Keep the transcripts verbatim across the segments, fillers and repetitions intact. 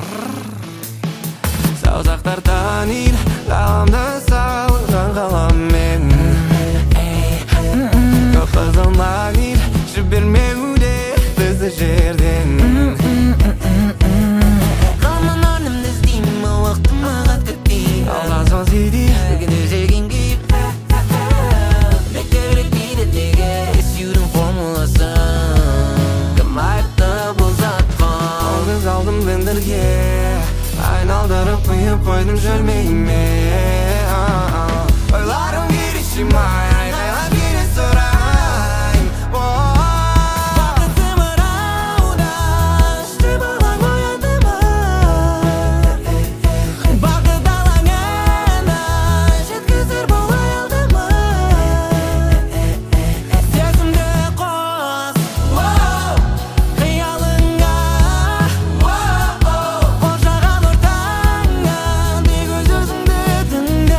Саусақтардан ил ғаламды салған қаламмен Көп қызыл магнит жібермеуде бізді жерден Қалман орнымды іздеймін уақытым ағат күтпеймін Алған соң сүйдей бүгін өзелген күйіп Бекерек дейді неге есюдің формуласын Кім айыпты бұл затқа Ол қыз алдым бендерге Айналдырып құйып қойдым жүрмейме Ойларым керешімай айқайлап келе сұрайым Бақытым ырауда ішті балаң оянды ма Бақыт алаңына жеткізер бұл аялды ма Сезімді қос қиялыңа қоршаған ортаңа тек өз өзіңді тыңда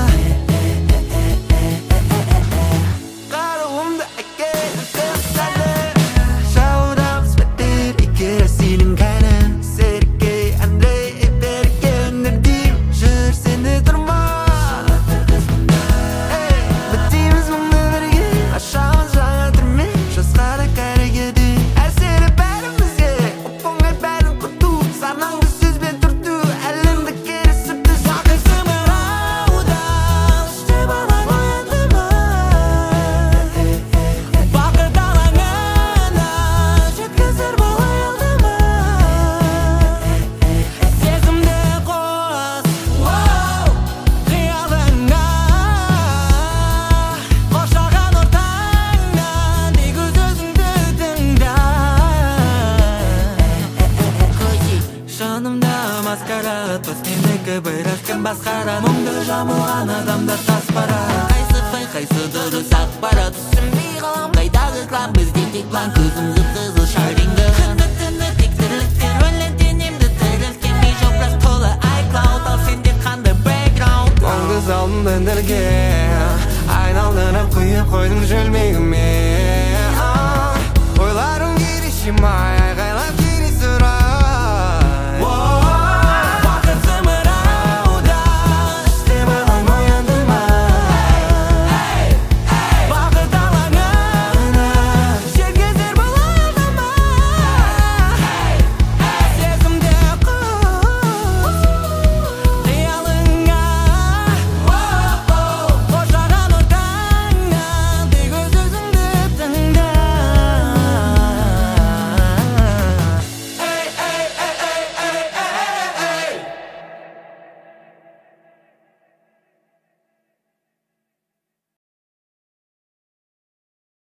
Қаруымды әкеліп тастады Шаудамыз бітер егер сенің кәні Серікке Андрей Эперге өнердейм жүр сенде тұрма Бітейміз мұңды бірге ашамыз жаңа түрме жасқа да кәрігеді әсері бәрімізге оп-оңай бәрін құрту санаңды сөзбен түрту әлемді керісіп түз Бақытым ырауда іште балаң оянды ма Бақыт алаңына жеткізер бұл аялды ма Сезімді қос қиялыңа қоршаған ортаңа тек өз өзіңді тыңда Жанымда маскарадпыз мендегі бірақ кім басқарады Мұңды жамылған адамдар тас барады Қайсы фейк қайсы дұрыс ақпарат түсінбей қалам қайдағы клан бізден тек план көзім қып-қызыл шарингі Күнді түні тек тірліктер өлі денемді тірілткенмей жоқ бірақ толы iCloud ал сенде қандай бэкграунд Ол қыз алдым бендерге айналдырып құйып қойдым жүрмегіме